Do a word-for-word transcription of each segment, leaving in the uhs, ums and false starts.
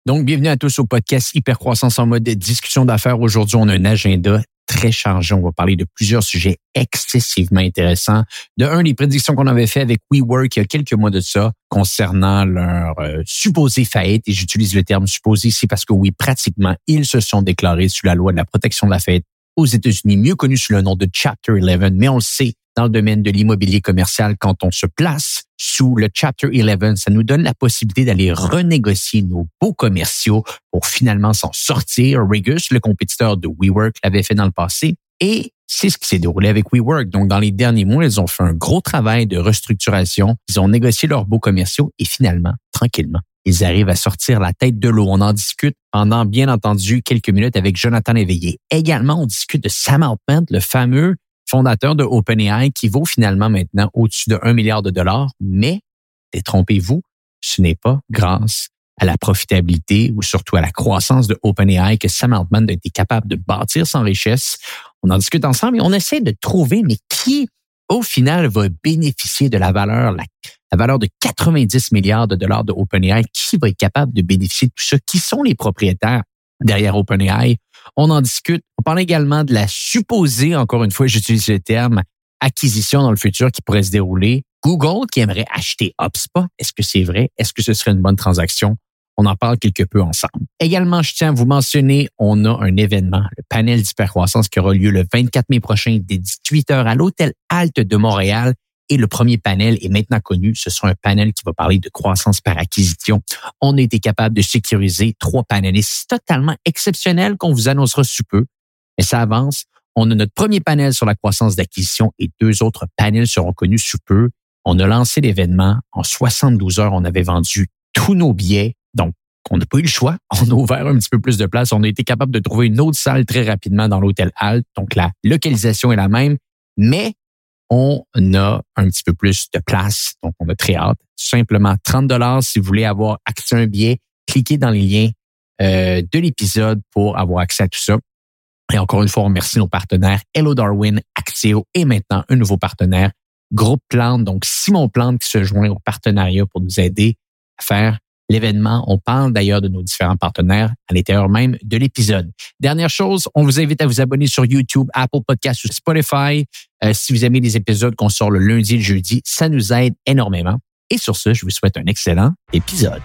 Donc, bienvenue à tous au podcast Hypercroissance en mode discussion d'affaires. Aujourd'hui, on a un agenda très chargé. On va parler de plusieurs sujets excessivement intéressants. De un, les prédictions qu'on avait fait avec WeWork il y a quelques mois de ça concernant leur euh, supposée faillite. Et j'utilise le terme supposé ici parce que oui, pratiquement, ils se sont déclarés sous la loi de la protection de la faillite aux États-Unis, mieux connu sous le nom de Chapter onze. Mais on le sait, dans le domaine de l'immobilier commercial, quand on se place sous le Chapter onze, ça nous donne la possibilité d'aller renégocier nos baux commerciaux pour finalement s'en sortir. Regus, le compétiteur de WeWork, l'avait fait dans le passé. Et c'est ce qui s'est déroulé avec WeWork. Donc, dans les derniers mois, ils ont fait un gros travail de restructuration. Ils ont négocié leurs baux commerciaux et finalement, tranquillement, ils arrivent à sortir la tête de l'eau. On en discute pendant, bien entendu, quelques minutes avec Jonathan Léveillé. Également, on discute de Sam Altman, le fameux fondateur de OpenAI, qui vaut finalement maintenant au-dessus de un milliard de dollars. Mais, détrompez-vous, ce n'est pas grâce à la profitabilité ou surtout à la croissance de OpenAI que Sam Altman a été capable de bâtir son richesse. On en discute ensemble et on essaie de trouver, mais qui, au final, va bénéficier de la valeur, la, la valeur de quatre-vingt-dix milliards de dollars de OpenAI, qui va être capable de bénéficier de tout ça? Qui sont les propriétaires derrière OpenAI? On en discute. On parle également de la supposée, encore une fois, j'utilise le terme, acquisition dans le futur qui pourrait se dérouler. Google qui aimerait acheter HubSpot. Est-ce que c'est vrai? Est-ce que ce serait une bonne transaction? On en parle quelque peu ensemble. Également, je tiens à vous mentionner, on a un événement, le panel d'hypercroissance qui aura lieu le vingt-quatre mai prochain dès dix-huit heures à l'Hôtel Alt de Montréal. Et le premier panel est maintenant connu. Ce sera un panel qui va parler de croissance par acquisition. On a été capable de sécuriser trois panélistes totalement exceptionnels qu'on vous annoncera sous peu. Mais ça avance. On a notre premier panel sur la croissance d'acquisition et deux autres panels seront connus sous peu. On a lancé l'événement. En soixante-douze heures, on avait vendu tous nos billets. Donc, on n'a pas eu le choix. On a ouvert un petit peu plus de place. On a été capable de trouver une autre salle très rapidement dans l'Hôtel Alt. Donc, la localisation est la même. Mais on a un petit peu plus de place, donc on a très hâte. Simplement trente dollars si vous voulez avoir accès à un billet. Cliquez dans les liens euh, de l'épisode pour avoir accès à tout ça. Et encore une fois, on remercie nos partenaires Hello Darwin, Axio et maintenant un nouveau partenaire, Groupe Plante. Donc Simon Plante qui se joint au partenariat pour nous aider à faire l'événement. On parle d'ailleurs de nos différents partenaires à l'intérieur même de l'épisode. Dernière chose, on vous invite à vous abonner sur YouTube, Apple Podcasts ou Spotify. Euh, si vous aimez les épisodes qu'on sort le lundi et le jeudi, ça nous aide énormément. Et sur ce, je vous souhaite un excellent épisode.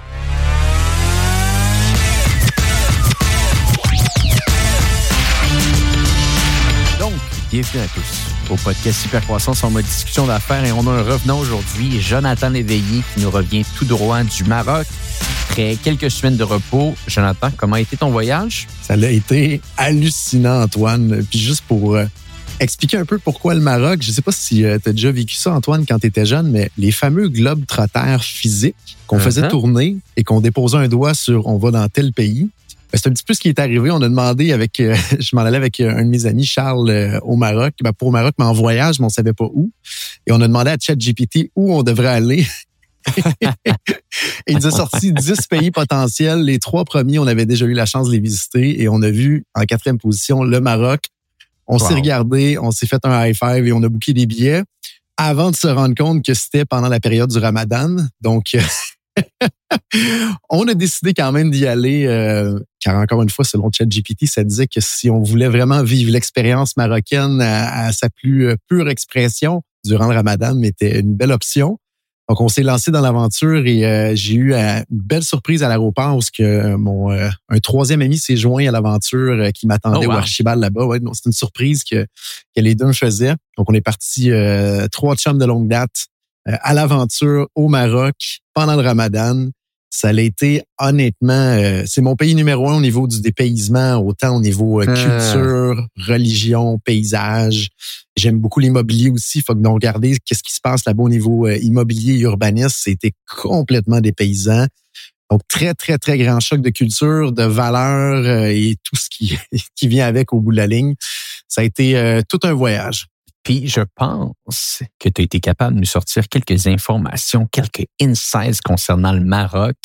Donc, bienvenue à tous au podcast Hypercroissance en mode discussion d'affaires. Et on a un revenant aujourd'hui, Jonathan Léveillé, qui nous revient tout droit du Maroc. Après quelques semaines de repos, Jonathan, comment a été ton voyage? Ça a été hallucinant, Antoine. Puis juste pour euh, expliquer un peu pourquoi le Maroc, je ne sais pas si euh, tu as déjà vécu ça, Antoine, quand tu étais jeune, mais les fameux globe-trotters physiques qu'on uh-huh. faisait tourner et qu'on déposait un doigt sur « on va dans tel pays », ben, c'est un petit peu ce qui est arrivé. On a demandé avec, euh, je m'en allais avec un de mes amis, Charles, euh, au Maroc. Ben, pas au Maroc, mais en voyage, mais on ne savait pas où. Et on a demandé à ChatGPT où on devrait aller. Il nous a sorti dix pays potentiels. Les trois premiers, on avait déjà eu la chance de les visiter et on a vu en quatrième position le Maroc. On wow. s'est regardé, on s'est fait un high five et on a booké des billets avant de se rendre compte que c'était pendant la période du Ramadan. Donc, on a décidé quand même d'y aller, euh, car encore une fois, selon ChatGPT, ça disait que si on voulait vraiment vivre l'expérience marocaine à, à sa plus pure expression durant le Ramadan, c'était une belle option. Donc, on s'est lancé dans l'aventure et euh, j'ai eu euh, une belle surprise à l'aéroport parce que euh, mon euh, un troisième ami s'est joint à l'aventure euh, qui m'attendait oh, wow. au Archibald là-bas. Ouais, donc, c'est une surprise que, que les deux me faisaient. Donc, on est parti euh, trois chums de longue date euh, à l'aventure au Maroc pendant le Ramadan. Ça a été honnêtement, euh, c'est mon pays numéro un au niveau du dépaysement, autant au niveau euh, culture, religion, paysage. J'aime beaucoup l'immobilier aussi. Faut que nous regarder qu'est-ce qui se passe là-bas au niveau euh, immobilier et urbanisme. C'était complètement dépaysant. Donc, très, très, très grand choc de culture, de valeurs euh, et tout ce qui, qui vient avec au bout de la ligne. Ça a été euh, tout un voyage. Puis, je pense que tu as été capable de nous sortir quelques informations, quelques insights concernant le Maroc.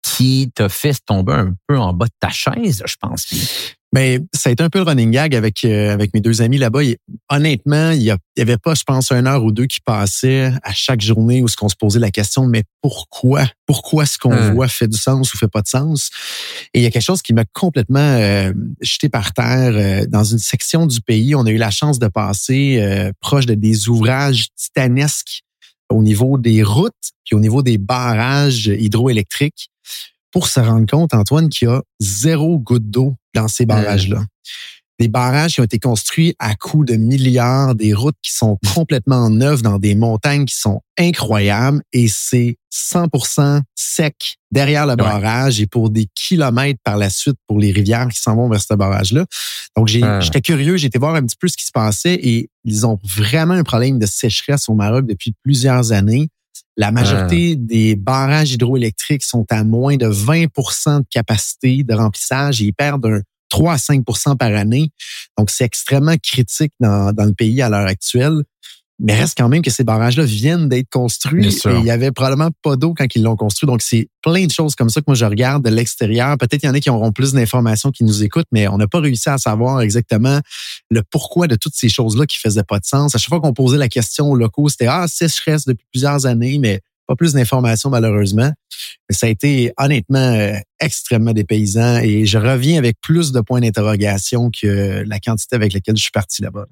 qui t'a fait tomber un peu en bas de ta chaise, je pense. Mais ça a été un peu le running gag avec euh, avec mes deux amis là-bas. Et, honnêtement, il y, a, il y avait pas, je pense, une heure ou deux qui passaient à chaque journée où ce qu'on se posait la question, mais pourquoi? Pourquoi ce qu'on hum. voit fait du sens ou fait pas de sens? Et il y a quelque chose qui m'a complètement euh, jeté par terre. Euh, dans une section du pays, on a eu la chance de passer euh, proche de des ouvrages titanesques au niveau des routes puis au niveau des barrages hydroélectriques pour se rendre compte, Antoine, qu'il y a zéro goutte d'eau dans ces barrages-là. Mmh. Des barrages qui ont été construits à coût de milliards, des routes qui sont complètement neuves dans des montagnes qui sont incroyables et c'est cent pour cent sec derrière le barrage ouais. et pour des kilomètres par la suite pour les rivières qui s'en vont vers ce barrage-là. Donc, j'ai, ah. j'étais curieux, j'ai été voir un petit peu ce qui se passait et ils ont vraiment un problème de sécheresse au Maroc depuis plusieurs années. La majorité ah. des barrages hydroélectriques sont à moins de vingt pour cent de capacité de remplissage et ils perdent un trois à cinq pour cent par année. Donc, c'est extrêmement critique dans, dans le pays à l'heure actuelle. Mais reste quand même que ces barrages-là viennent d'être construits et il y avait probablement pas d'eau quand ils l'ont construit. Donc, c'est plein de choses comme ça que moi, je regarde de l'extérieur. Peut-être qu'il y en a qui auront plus d'informations qui nous écoutent, mais on n'a pas réussi à savoir exactement le pourquoi de toutes ces choses-là qui faisaient pas de sens. À chaque fois qu'on posait la question aux locaux, c'était « Ah, sécheresse depuis plusieurs années », mais pas plus d'informations malheureusement. Mais ça a été honnêtement euh, extrêmement dépaysant et je reviens avec plus de points d'interrogation que la quantité avec laquelle je suis parti là-bas.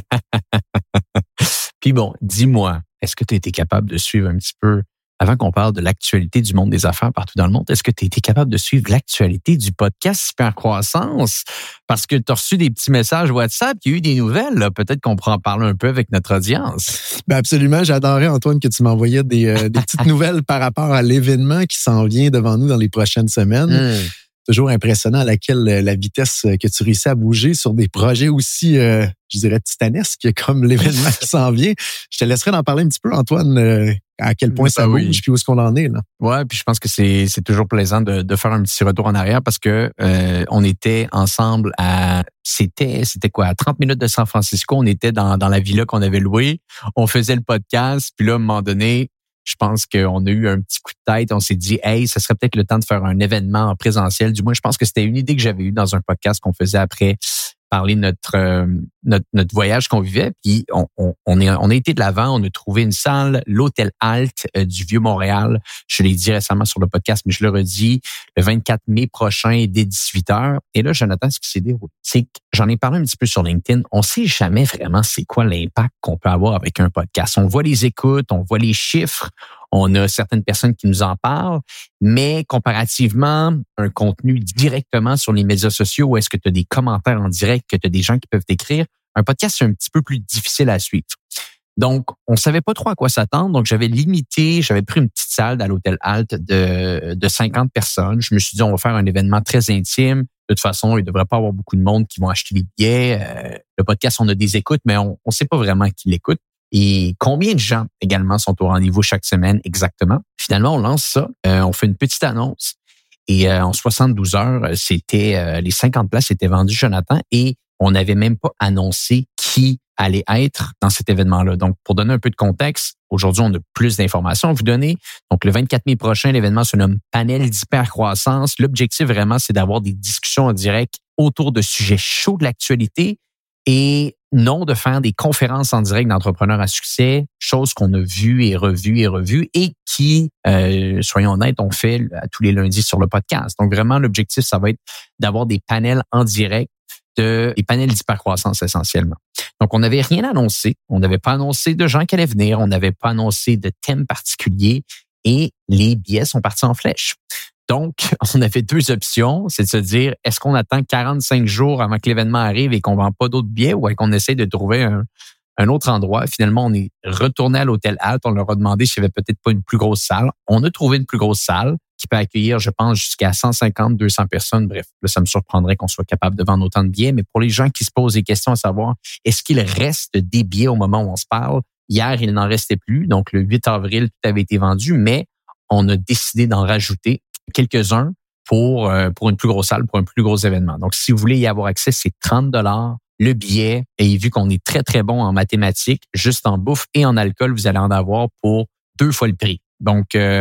Puis bon, dis-moi, est-ce que tu as été capable de suivre un petit peu, avant qu'on parle de l'actualité du monde des affaires partout dans le monde, est-ce que tu as été capable de suivre l'actualité du podcast Hypercroissance? Parce que tu as reçu des petits messages WhatsApp, il y a eu des nouvelles, là. Peut-être qu'on pourra en parler un peu avec notre audience. Ben absolument, j'adorerais, Antoine, que tu m'envoyais des, euh, des petites nouvelles par rapport à l'événement qui s'en vient devant nous dans les prochaines semaines. Mmh. Toujours impressionnant à laquelle la vitesse que tu réussis à bouger sur des projets aussi, euh, je dirais, titanesques comme l'événement qui s'en vient. Je te laisserai en parler un petit peu, Antoine, euh, à quel point ça bouge, oui. puis où est-ce qu'on en est, là. Ouais, puis je pense que c'est c'est toujours plaisant de, de faire un petit retour en arrière parce que euh, on était ensemble à c'était c'était quoi à trente minutes de San Francisco, on était dans dans la villa qu'on avait louée, on faisait le podcast, puis là à un moment donné, je pense qu'on a eu un petit coup de tête, on s'est dit hey, ça serait peut-être le temps de faire un événement en présentiel. Du moins, je pense que c'était une idée que j'avais eue dans un podcast qu'on faisait après parler de notre euh, notre notre voyage qu'on vivait, puis on on on est on a été de l'avant, on a trouvé une salle, l'hôtel Alt euh, du Vieux-Montréal. Je l'ai dit récemment sur le podcast, mais je le redis, le vingt-quatre mai prochain dès dix-huit heures. Et là, Jonathan, ce qui s'est déroulé, c'est que j'en ai parlé un petit peu sur LinkedIn. On sait jamais vraiment c'est quoi l'impact qu'on peut avoir avec un podcast. On voit les écoutes, on voit les chiffres. On a certaines personnes qui nous en parlent, mais comparativement, un contenu directement sur les médias sociaux où est-ce que tu as des commentaires en direct, que tu as des gens qui peuvent t'écrire, un podcast, c'est un petit peu plus difficile à suivre. Donc, on savait pas trop à quoi s'attendre. Donc, j'avais limité, j'avais pris une petite salle à l'hôtel Alt de, de cinquante personnes. Je me suis dit, on va faire un événement très intime. De toute façon, il ne devrait pas avoir beaucoup de monde qui vont acheter les billets. Euh, le podcast, on a des écoutes, mais on ne sait pas vraiment qui l'écoute. Et combien de gens également sont au rendez-vous chaque semaine exactement. Finalement, on lance ça, euh, on fait une petite annonce et euh, en soixante-douze heures, c'était euh, les cinquante places étaient vendues, Jonathan, et on n'avait même pas annoncé qui allait être dans cet événement-là. Donc, pour donner un peu de contexte, aujourd'hui, on a plus d'informations à vous donner. Donc, le vingt-quatre mai prochain, l'événement se nomme Panel d'hypercroissance. L'objectif vraiment, c'est d'avoir des discussions en direct autour de sujets chauds de l'actualité et non de faire des conférences en direct d'entrepreneurs à succès, chose qu'on a vues et revues et revues et qui, euh, soyons honnêtes, on fait à tous les lundis sur le podcast. Donc vraiment, l'objectif, ça va être d'avoir des panels en direct, de, des panels d'hypercroissance essentiellement. Donc, on n'avait rien annoncé. On n'avait pas annoncé de gens qui allaient venir. On n'avait pas annoncé de thème particulier et les billets sont partis en flèche. Donc, on avait deux options, c'est de se dire, est-ce qu'on attend quarante-cinq jours avant que l'événement arrive et qu'on ne vend pas d'autres billets ou est-ce qu'on essaie de trouver un, un autre endroit? Finalement, on est retourné à l'hôtel Alt. On leur a demandé s'il n'y avait peut-être pas une plus grosse salle. On a trouvé une plus grosse salle qui peut accueillir, je pense, jusqu'à cent cinquante, deux cents personnes. Bref, là, ça me surprendrait qu'on soit capable de vendre autant de billets. Mais pour les gens qui se posent des questions à savoir, est-ce qu'il reste des billets au moment où on se parle? Hier, il n'en restait plus. Donc, le huit avril, tout avait été vendu, mais on a décidé d'en rajouter quelques-uns pour euh, pour une plus grosse salle, pour un plus gros événement. Donc, si vous voulez y avoir accès, c'est trente dollars le billet. Et vu qu'on est très, très bon en mathématiques, juste en bouffe et en alcool, vous allez en avoir pour deux fois le prix. Donc, euh,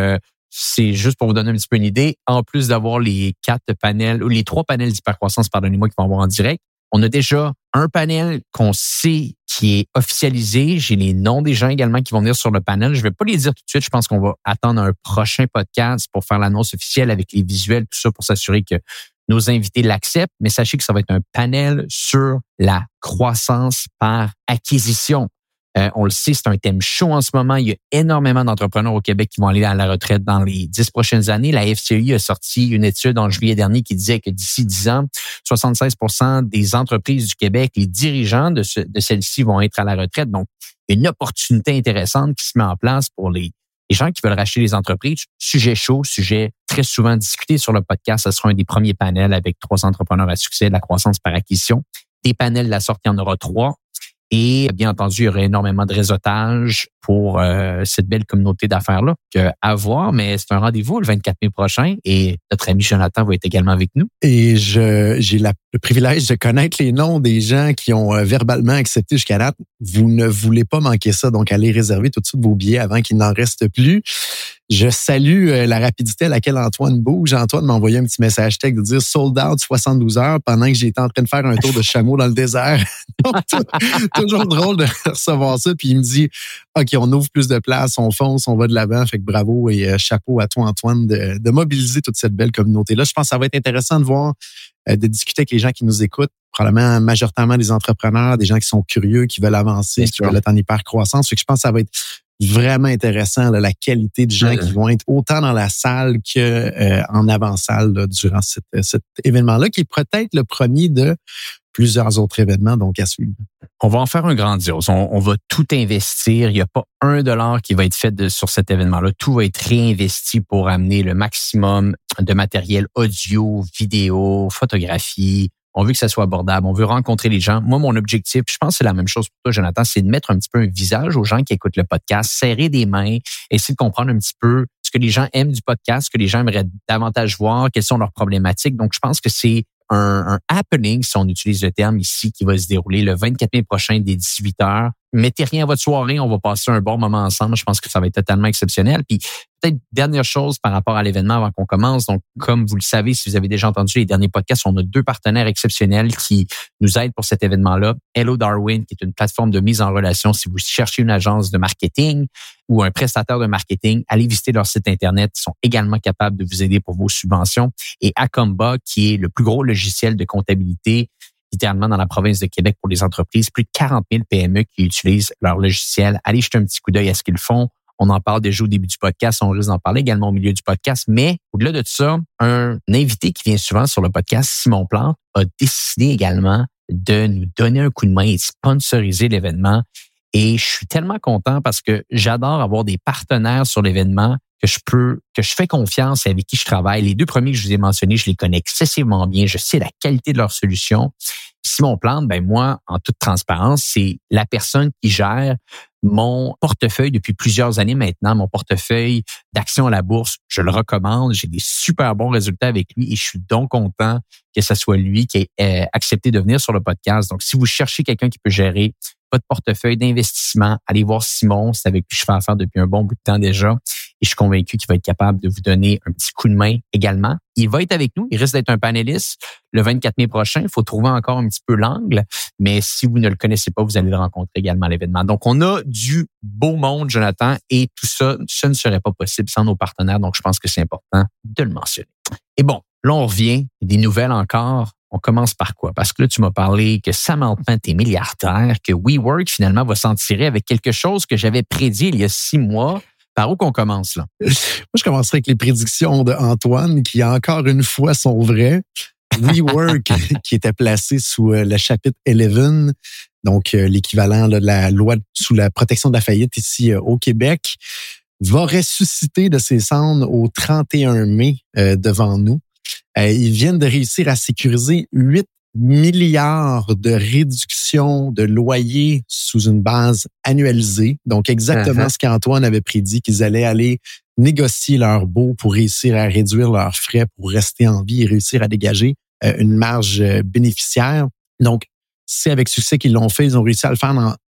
c'est juste pour vous donner un petit peu une idée. En plus d'avoir les quatre panels, ou les trois panels d'hypercroissance, pardonnez-moi, qui vont avoir en direct, on a déjà un panel qu'on sait qui est officialisé. J'ai les noms des gens également qui vont venir sur le panel. Je vais pas les dire tout de suite. Je pense qu'on va attendre un prochain podcast pour faire l'annonce officielle avec les visuels, tout ça, pour s'assurer que nos invités l'acceptent. Mais sachez que ça va être un panel sur la croissance par acquisition. Euh, on le sait, c'est un thème chaud en ce moment. Il y a énormément d'entrepreneurs au Québec qui vont aller à la retraite dans les dix prochaines années. La F C E I a sorti une étude en juillet dernier qui disait que d'ici dix ans, soixante-seize pour cent des entreprises du Québec, les dirigeants de, ce, de celles-ci vont être à la retraite. Donc, une opportunité intéressante qui se met en place pour les, les gens qui veulent racheter les entreprises. Sujet chaud, sujet très souvent discuté sur le podcast. Ce sera un des premiers panels avec trois entrepreneurs à succès de la croissance par acquisition. Des panels de la sorte, il y en aura trois. Et bien entendu, il y aurait énormément de réseautage pour euh, cette belle communauté d'affaires-là à voir. Mais c'est un rendez-vous le vingt-quatre mai prochain et notre ami Jonathan va être également avec nous. Et je j'ai la, le privilège de connaître les noms des gens qui ont euh, verbalement accepté jusqu'à date. Vous ne voulez pas manquer ça, donc allez réserver tout de suite vos billets avant qu'il n'en reste plus. Je salue euh, la rapidité à laquelle Antoine bouge. Antoine m'a envoyé un petit message texte de dire « sold out soixante-douze heures » pendant que j'étais en train de faire un tour de chameau dans le désert. Donc, toujours drôle de recevoir ça. Puis il me dit « OK, on ouvre plus de place, on fonce, on va de l'avant. » Fait que bravo et euh, chapeau à toi, Antoine, de, de mobiliser toute cette belle communauté-là. Je pense que ça va être intéressant de voir, euh, de discuter avec les gens qui nous écoutent, probablement majoritairement des entrepreneurs, des gens qui sont curieux, qui veulent avancer, qui veulent être en hyper-croissance. Fait que je pense que ça va être vraiment intéressant, là, la qualité de gens mmh. qui vont être autant dans la salle que euh, en avant-salle là, durant cet, cet événement-là, qui est peut-être le premier de plusieurs autres événements donc à suivre. On va en faire un grandiose. On, on va tout investir. Il n'y a pas un dollar qui va être fait de, sur cet événement-là. Tout va être réinvesti pour amener le maximum de matériel audio, vidéo, photographie. On veut que ça soit abordable. On veut rencontrer les gens. Moi, mon objectif, je pense que c'est la même chose pour toi, Jonathan, c'est de mettre un petit peu un visage aux gens qui écoutent le podcast, serrer des mains, essayer de comprendre un petit peu ce que les gens aiment du podcast, ce que les gens aimeraient davantage voir, quelles sont leurs problématiques. Donc, je pense que c'est un, un happening, si on utilise le terme ici, qui va se dérouler le vingt-quatre mai prochain dès dix-huit heures. Mettez rien à votre soirée, on va passer un bon moment ensemble. Je pense que ça va être totalement exceptionnel. Puis peut-être dernière chose par rapport à l'événement avant qu'on commence. Donc, comme vous le savez, si vous avez déjà entendu les derniers podcasts, on a deux partenaires exceptionnels qui nous aident pour cet événement-là. Hello Darwin, qui est une plateforme de mise en relation. Si vous cherchez une agence de marketing ou un prestataire de marketing, allez visiter leur site Internet. Ils sont également capables de vous aider pour vos subventions. Et Acomba, qui est le plus gros logiciel de comptabilité littéralement dans la province de Québec pour les entreprises. Plus de quarante mille P M E qui utilisent leur logiciel. Allez jeter un petit coup d'œil à ce qu'ils font. On en parle déjà au début du podcast. On risque d'en parler également au milieu du podcast. Mais au-delà de tout ça, un invité qui vient souvent sur le podcast, Simon Plante, a décidé également de nous donner un coup de main et de sponsoriser l'événement. Et je suis tellement content parce que j'adore avoir des partenaires sur l'événement que je peux, que je fais confiance et avec qui je travaille. Les deux premiers que je vous ai mentionnés, je les connais excessivement bien. Je sais la qualité de leurs solutions. Simon Plante, ben moi, en toute transparence, c'est la personne qui gère mon portefeuille depuis plusieurs années maintenant, mon portefeuille d'actions à la bourse. Je le recommande. J'ai des super bons résultats avec lui et je suis donc content que ce soit lui qui ait euh, accepté de venir sur le podcast. Donc, si vous cherchez quelqu'un qui peut gérer votre portefeuille d'investissement, allez voir Simon. C'est avec qui je fais affaire depuis un bon bout de temps déjà. Et je suis convaincu qu'il va être capable de vous donner un petit coup de main également. Il va être avec nous. Il risque d'être un panéliste le vingt-quatre mai prochain. Il faut trouver encore un petit peu l'angle. Mais si vous ne le connaissez pas, vous allez le rencontrer également à l'événement. Donc, on a du beau monde, Jonathan. Et tout ça, ça ne serait pas possible sans nos partenaires. Donc, je pense que c'est important de le mentionner. Et bon, là, on revient. Des nouvelles encore. On commence par quoi? Parce que là, tu m'as parlé que Sam Altman est milliardaire, que WeWork, finalement, va s'en tirer avec quelque chose que j'avais prédit il y a six mois. Par où qu'on commence, là? Moi, je commencerai avec les prédictions d'Antoine, qui, encore une fois, sont vraies. WeWork, qui était placé sous le chapitre onze, donc l'équivalent de la loi sous la protection de la faillite ici au Québec, va ressusciter de ses cendres au trente et un mai euh, devant nous. Euh, ils viennent de réussir à sécuriser huit milliards de réduction de loyer sous une base annualisée. Donc, exactement uh-huh. ce qu'Antoine avait prédit, qu'ils allaient aller négocier leur baux pour réussir à réduire leurs frais, pour rester en vie et réussir à dégager euh, une marge bénéficiaire. Donc, c'est avec succès qu'ils l'ont fait. Ils ont réussi à le faire dans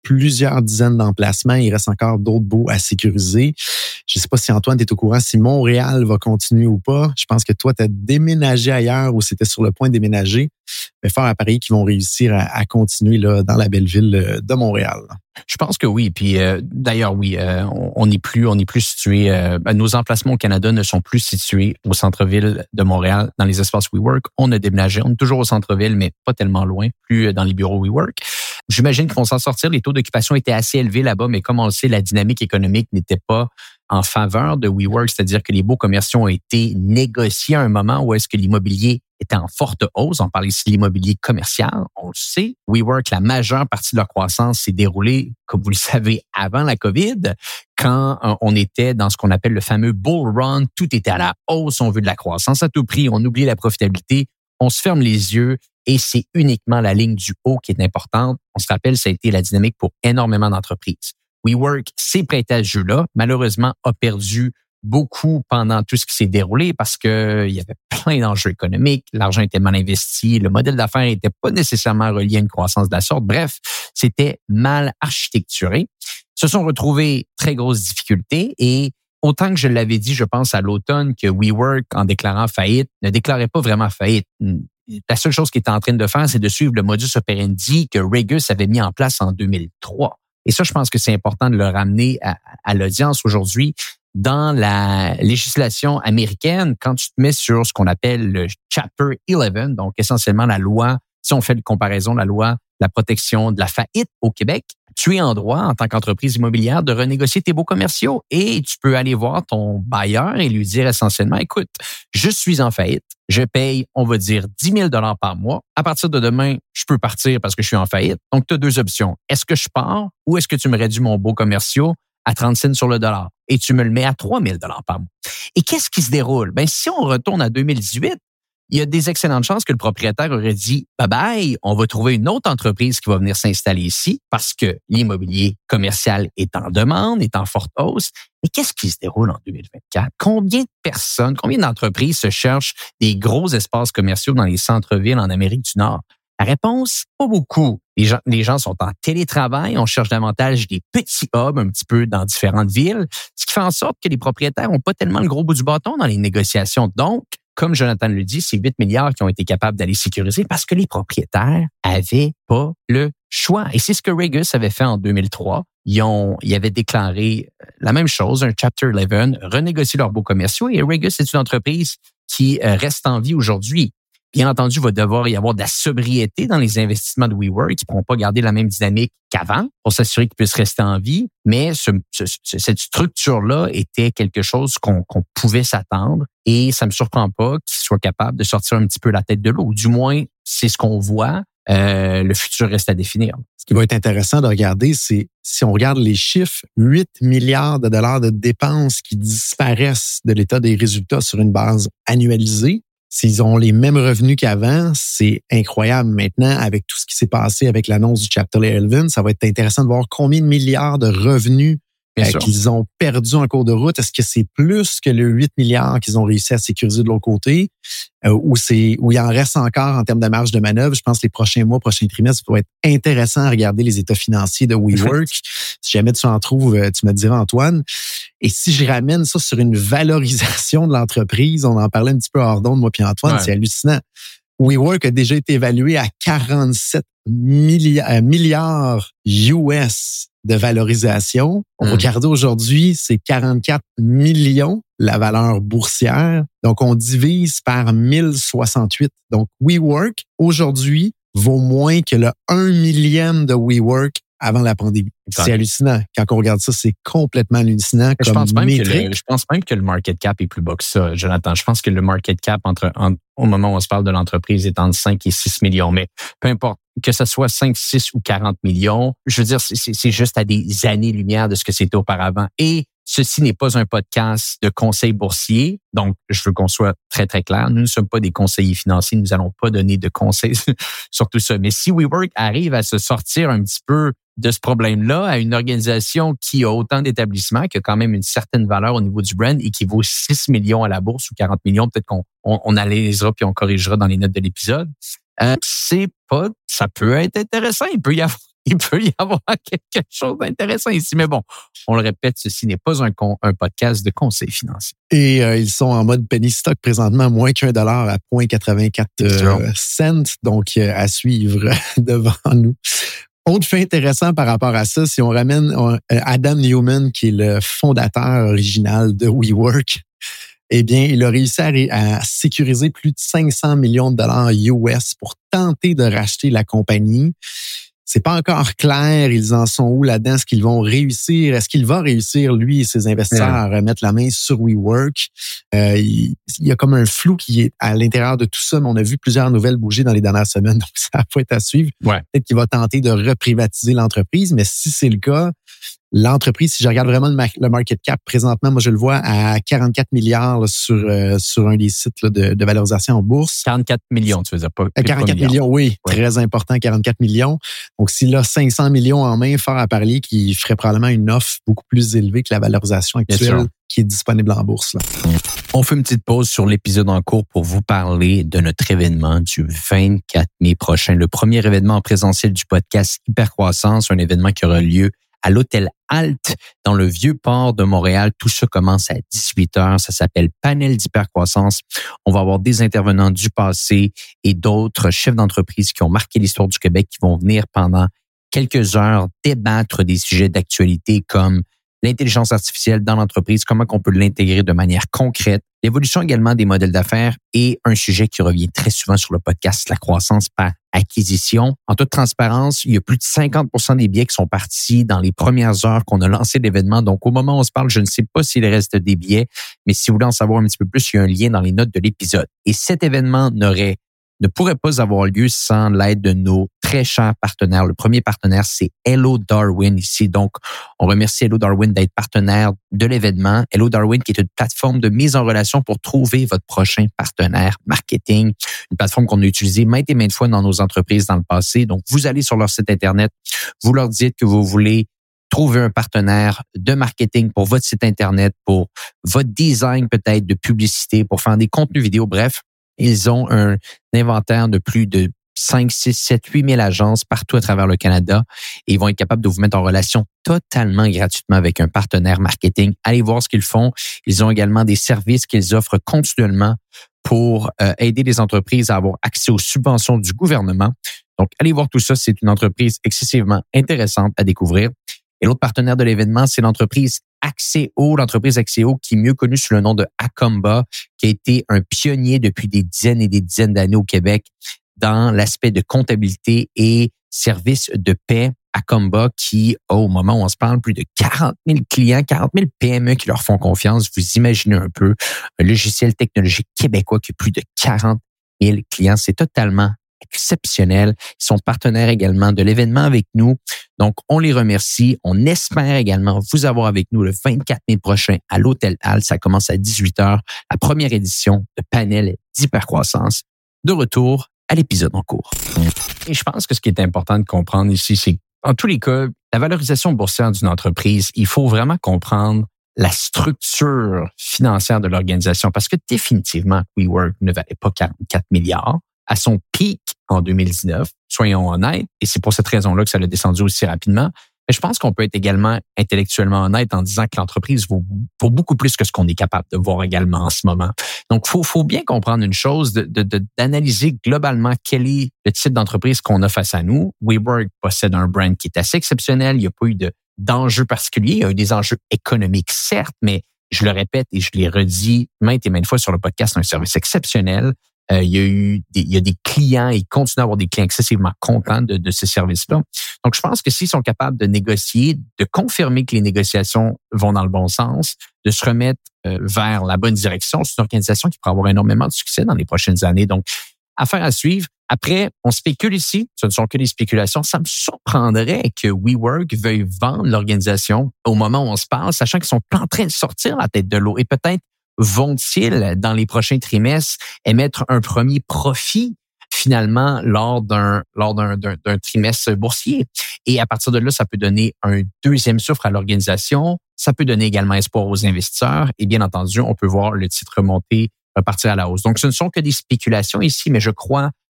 plusieurs dizaines d'emplacements. Il reste encore d'autres baux à sécuriser. Je ne sais pas si Antoine est au courant, si Montréal va continuer ou pas. Je pense que toi, tu as déménagé ailleurs ou c'était sur le point de déménager. Mais fort à parier qu'ils vont réussir à, à continuer là, dans la belle ville de Montréal. Je pense que oui. Puis euh, d'ailleurs, oui, euh, on n'est plus, on n'est plus situé. Euh, nos emplacements au Canada ne sont plus situés au centre-ville de Montréal, dans les espaces WeWork. On a déménagé. On est toujours au centre-ville, mais pas tellement loin, plus dans les bureaux WeWork. J'imagine qu'ils vont s'en sortir. Les taux d'occupation étaient assez élevés là-bas, mais comme on le sait, la dynamique économique n'était pas en faveur de WeWork, c'est-à-dire que les baux commerciaux ont été négociés à un moment où est-ce que l'immobilier était en forte hausse. On parle ici de l'immobilier commercial. On le sait. WeWork, la majeure partie de leur croissance s'est déroulée, comme vous le savez, avant la COVID, quand on était dans ce qu'on appelle le fameux bull run. Tout était à la hausse. On veut de la croissance à tout prix. On oublie la profitabilité. On se ferme les yeux et c'est uniquement la ligne du haut qui est importante. On se rappelle, ça a été la dynamique pour énormément d'entreprises. WeWork s'est prêté à ce jeu-là. Malheureusement, a perdu beaucoup pendant tout ce qui s'est déroulé parce que il y avait plein d'enjeux économiques, l'argent était mal investi, le modèle d'affaires n'était pas nécessairement relié à une croissance de la sorte. Bref, c'était mal architecturé. Ils se sont retrouvés très grosses difficultés et autant que je l'avais dit, je pense à l'automne que WeWork, en déclarant faillite, ne déclarait pas vraiment faillite. La seule chose qu'il était en train de faire, c'est de suivre le modus operandi que Regus avait mis en place en deux mille trois. Et ça, je pense que c'est important de le ramener à, à l'audience aujourd'hui. Dans la législation américaine, quand tu te mets sur ce qu'on appelle le Chapter onze, donc essentiellement la loi, si on fait une comparaison, la loi de la protection de la faillite au Québec, tu es en droit, en tant qu'entreprise immobilière, de renégocier tes baux commerciaux et tu peux aller voir ton bailleur et lui dire essentiellement, écoute, je suis en faillite, je paye, on va dire, dix mille dollars par mois. À partir de demain, je peux partir parce que je suis en faillite. Donc, tu as deux options. Est-ce que je pars ou est-ce que tu me réduis mon baux commerciaux à trente cents sur le dollar et tu me le mets à trois mille dollars par mois? Et qu'est-ce qui se déroule? Ben, si on retourne à deux mille dix-huit, il y a des excellentes chances que le propriétaire aurait dit « Bye bye, on va trouver une autre entreprise qui va venir s'installer ici parce que l'immobilier commercial est en demande, est en forte hausse. » Mais qu'est-ce qui se déroule en deux mille vingt-quatre? Combien de personnes, combien d'entreprises se cherchent des gros espaces commerciaux dans les centres-villes en Amérique du Nord? La réponse, pas beaucoup. Les gens, les gens sont en télétravail, on cherche davantage des petits hubs un petit peu dans différentes villes, ce qui fait en sorte que les propriétaires n'ont pas tellement le gros bout du bâton dans les négociations. Donc, comme Jonathan le dit, c'est huit milliards qui ont été capables d'aller sécuriser parce que les propriétaires avaient pas le choix. Et c'est ce que Regus avait fait en deux mille trois. Ils ont, ils avaient déclaré la même chose, un Chapter onze, renégocier leurs baux commerciaux. Et Regus, c'est une entreprise qui reste en vie aujourd'hui. Bien entendu, il va devoir y avoir de la sobriété dans les investissements de WeWork. Ils ne pourront pas garder la même dynamique qu'avant pour s'assurer qu'ils puissent rester en vie. Mais ce, ce, cette structure-là était quelque chose qu'on, qu'on pouvait s'attendre. Et ça ne me surprend pas qu'ils soient capables de sortir un petit peu la tête de l'eau. Du moins, c'est ce qu'on voit. Euh, le futur reste à définir. Ce qui va être intéressant de regarder, c'est si on regarde les chiffres, huit milliards de dollars de dépenses qui disparaissent de l'état des résultats sur une base annualisée. S'ils ont les mêmes revenus qu'avant, c'est incroyable. Maintenant, avec tout ce qui s'est passé avec l'annonce du Chapter onze, ça va être intéressant de voir combien de milliards de revenus euh, qu'ils ont perdus en cours de route. Est-ce que c'est plus que le huit milliards qu'ils ont réussi à sécuriser de l'autre côté euh, ou c'est où il en reste encore en termes de marge de manœuvre? Je pense que les prochains mois, prochains trimestres, ça va être intéressant à regarder les états financiers de WeWork. Si jamais tu en trouves, tu me diras, Antoine. Et si je ramène ça sur une valorisation de l'entreprise, on en parlait un petit peu hors d'onde, moi puis Antoine, ouais. C'est hallucinant. WeWork a déjà été évalué à quarante-sept milliards U S de valorisation. On mmh. va regarder aujourd'hui, c'est quarante-quatre millions la valeur boursière. Donc, on divise par mille soixante-huit. Donc, WeWork, aujourd'hui, vaut moins que le un millième de WeWork avant la pandémie. Exact. C'est hallucinant. Quand on regarde ça, c'est complètement hallucinant je comme pense même métrique. Que le, je pense même que le market cap est plus bas que ça, Jonathan. Je pense que le market cap, entre, en, au moment où on se parle de l'entreprise, est entre cinq et six millions. Mais peu importe, que ce soit cinq, six ou quarante millions, je veux dire, c'est, c'est juste à des années-lumière de ce que c'était auparavant. Et ceci n'est pas un podcast de conseils boursiers. Donc, je veux qu'on soit très, très clair. Nous ne sommes pas des conseillers financiers. Nous n'allons pas donner de conseils sur tout ça. Mais si WeWork arrive à se sortir un petit peu de ce problème-là à une organisation qui a autant d'établissements, qui a quand même une certaine valeur au niveau du brand et qui vaut six millions à la bourse ou quarante millions, peut-être qu'on on, on analysera puis on corrigera dans les notes de l'épisode. Euh, c'est pas, ça peut être intéressant. Il peut y avoir il peut y avoir quelque chose d'intéressant ici. Mais bon, on le répète, ceci n'est pas un, con, un podcast de conseil financier. Et euh, ils sont en mode penny stock présentement, moins qu'un dollar à zéro virgule quatre-vingt-quatre euh, cents. Donc, euh, à suivre devant nous. Autre fait intéressant par rapport à ça, si on ramène euh, Adam Neumann, qui est le fondateur original de WeWork, eh bien, il a réussi à, ré- à sécuriser plus de cinq cents millions de dollars U S pour tenter de racheter la compagnie. C'est pas encore clair, ils en sont où là-dedans, est-ce qu'ils vont réussir, est-ce qu'il va réussir, lui et ses investisseurs, à remettre la main sur WeWork? Euh, il, il y a comme un flou qui est à l'intérieur de tout ça, mais on a vu plusieurs nouvelles bouger dans les dernières semaines, donc ça va être à suivre. Ouais. Peut-être qu'il va tenter de reprivatiser l'entreprise, mais si c'est le cas, l'entreprise, si je regarde vraiment le, mar- le market cap, présentement, moi, je le vois à quarante-quatre milliards là, sur, euh, sur un des sites là, de, de valorisation en bourse. quarante-quatre millions, tu veux dire, pas, Euh, quarante-quatre pas millions, oui, ouais. Très important, quarante-quatre millions. Donc, s'il a cinq cents millions en main, fort à parler, qui ferait probablement une offre beaucoup plus élevée que la valorisation actuelle qui est disponible en bourse. Là. On fait une petite pause sur l'épisode en cours pour vous parler de notre événement du vingt-quatre mai prochain, le premier événement en présentiel du podcast Hypercroissance, un événement qui aura lieu à l'hôtel Alt dans le Vieux-Port de Montréal. Tout ça commence à dix-huit heures. Ça s'appelle Panel d'hypercroissance. On va avoir des intervenants du passé et d'autres chefs d'entreprise qui ont marqué l'histoire du Québec qui vont venir pendant quelques heures débattre des sujets d'actualité comme l'intelligence artificielle dans l'entreprise, comment on peut l'intégrer de manière concrète, l'évolution également des modèles d'affaires et un sujet qui revient très souvent sur le podcast, la croissance par acquisition. En toute transparence, il y a plus de cinquante pour cent des billets qui sont partis dans les premières heures qu'on a lancé l'événement. Donc, au moment où on se parle, je ne sais pas s'il reste des billets, mais si vous voulez en savoir un petit peu plus, il y a un lien dans les notes de l'épisode. Et cet événement n'aurait ne pourrait pas avoir lieu sans l'aide de nos très chers partenaires. Le premier partenaire, c'est Hello Darwin ici. Donc, on remercie Hello Darwin d'être partenaire de l'événement. Hello Darwin, qui est une plateforme de mise en relation pour trouver votre prochain partenaire marketing. Une plateforme qu'on a utilisée maintes et maintes fois dans nos entreprises dans le passé. Donc, vous allez sur leur site Internet, vous leur dites que vous voulez trouver un partenaire de marketing pour votre site Internet, pour votre design peut-être de publicité, pour faire des contenus vidéo, bref. Ils ont un inventaire de plus de cinq, six, sept, huit mille agences partout à travers le Canada et ils vont être capables de vous mettre en relation totalement gratuitement avec un partenaire marketing. Allez voir ce qu'ils font. Ils ont également des services qu'ils offrent continuellement pour euh, aider les entreprises à avoir accès aux subventions du gouvernement. Donc, allez voir tout ça. C'est une entreprise excessivement intéressante à découvrir. Et l'autre partenaire de l'événement, c'est l'entreprise Axéo, l'entreprise Axéo qui est mieux connue sous le nom de Acomba, qui a été un pionnier depuis des dizaines et des dizaines d'années au Québec dans l'aspect de comptabilité et services de paie. Acomba qui a, au moment où on se parle, plus de quarante mille clients, quarante mille P M E qui leur font confiance. Vous imaginez un peu un logiciel technologique québécois qui a plus de quarante mille clients. C'est totalement exceptionnel. Ils sont partenaires également de l'événement avec nous. Donc, on les remercie. On espère également vous avoir avec nous le vingt-quatre mai prochain à l'Hôtel Hall. Ça commence à dix-huit heures. La première édition de Panel d'hypercroissance. De retour à l'épisode en cours. Et je pense que ce qui est important de comprendre ici, c'est en tous les cas, la valorisation boursière d'une entreprise, il faut vraiment comprendre la structure financière de l'organisation parce que définitivement, WeWork ne valait pas quarante-quatre milliards. À son pic en deux mille dix-neuf, soyons honnêtes, et c'est pour cette raison-là que ça a descendu aussi rapidement. Mais je pense qu'on peut être également intellectuellement honnête en disant que l'entreprise vaut, vaut beaucoup plus que ce qu'on est capable de voir également en ce moment. Donc, faut, faut bien comprendre une chose, de, de, de, d'analyser globalement quel est le type d'entreprise qu'on a face à nous. WeWork possède un brand qui est assez exceptionnel. Il n'y a pas eu de, d'enjeux particuliers. Il y a eu des enjeux économiques, certes, mais je le répète et je l'ai redit maintes et maintes fois sur le podcast, un service exceptionnel. Euh, il y a eu des, il y a des clients, ils continuent à avoir des clients excessivement contents de, de ces services-là. Donc, je pense que s'ils sont capables de négocier, de confirmer que les négociations vont dans le bon sens, de se remettre euh, vers la bonne direction, c'est une organisation qui pourra avoir énormément de succès dans les prochaines années. Donc, affaire à suivre. Après, on spécule ici. Ce ne sont que des spéculations. Ça me surprendrait que WeWork veuille vendre l'organisation au moment où on se parle, sachant qu'ils sont en train de sortir la tête de l'eau et peut-être vont-ils, dans les prochains trimestres, émettre un premier profit finalement lors d'un lors d'un, d'un, d'un trimestre boursier? Et à partir de là, ça peut donner un deuxième souffle à l'organisation. Ça peut donner également espoir aux investisseurs. Et bien entendu, on peut voir le titre remonter, repartir à la hausse. Donc, ce ne sont que des spéculations ici, mais je crois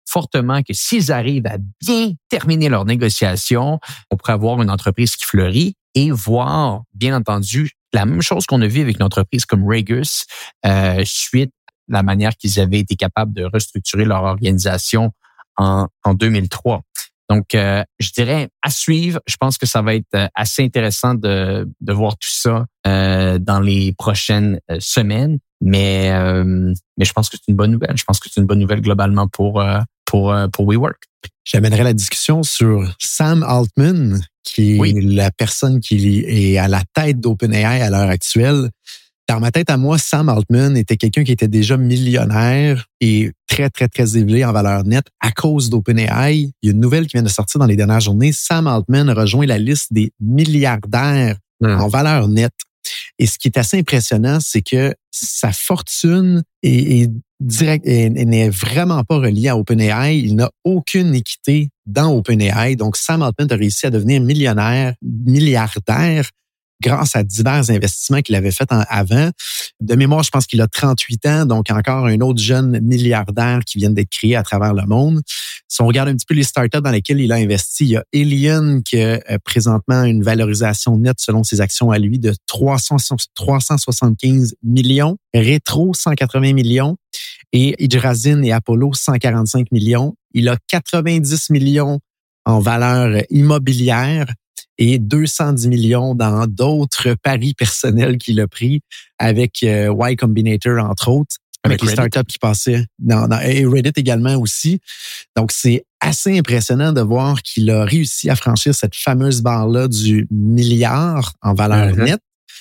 fortement que s'ils arrivent à bien terminer leurs négociations, on pourrait avoir une entreprise qui fleurit et voir, bien entendu, la même chose qu'on a vu avec une entreprise comme Raygus, euh, suite à la manière qu'ils avaient été capables de restructurer leur organisation en, en deux mille trois. Donc, euh, je dirais à suivre. Je pense que ça va être assez intéressant de, de voir tout ça euh, dans les prochaines semaines. Mais, euh, mais je pense que c'est une bonne nouvelle. Je pense que c'est une bonne nouvelle globalement pour euh, pour pour WeWork. J'amènerai la discussion sur Sam Altman, qui est oui. la personne qui est à la tête d'OpenAI à l'heure actuelle. Dans ma tête à moi, Sam Altman était quelqu'un qui était déjà millionnaire et très, très, très élevé en valeur nette à cause d'OpenAI. Il y a une nouvelle qui vient de sortir dans les dernières journées. Sam Altman rejoint la liste des milliardaires mmh. en valeur nette. Et ce qui est assez impressionnant, c'est que sa fortune est, est direct, est, n'est vraiment pas reliée à OpenAI. Il n'a aucune équité dans OpenAI. Donc, Sam Altman a réussi à devenir millionnaire, milliardaire grâce à divers investissements qu'il avait faits avant. De mémoire, je pense qu'il a trente-huit ans, donc encore un autre jeune milliardaire qui vient d'être créé à travers le monde. Si on regarde un petit peu les startups dans lesquelles il a investi, il y a Alien qui a présentement une valorisation nette selon ses actions à lui de trois cents, trois cent soixante-quinze millions, Retro cent quatre-vingts millions et Hydrazine et Apollo cent quarante-cinq millions. Il a quatre-vingt-dix millions en valeur immobilière et deux cent dix millions dans d'autres paris personnels qu'il a pris avec euh, Y Combinator, entre autres, avec, avec les startups qui passaient dans, dans, et Reddit également aussi. Donc, c'est assez impressionnant de voir qu'il a réussi à franchir cette fameuse barre-là du milliard en valeur mm-hmm. nette.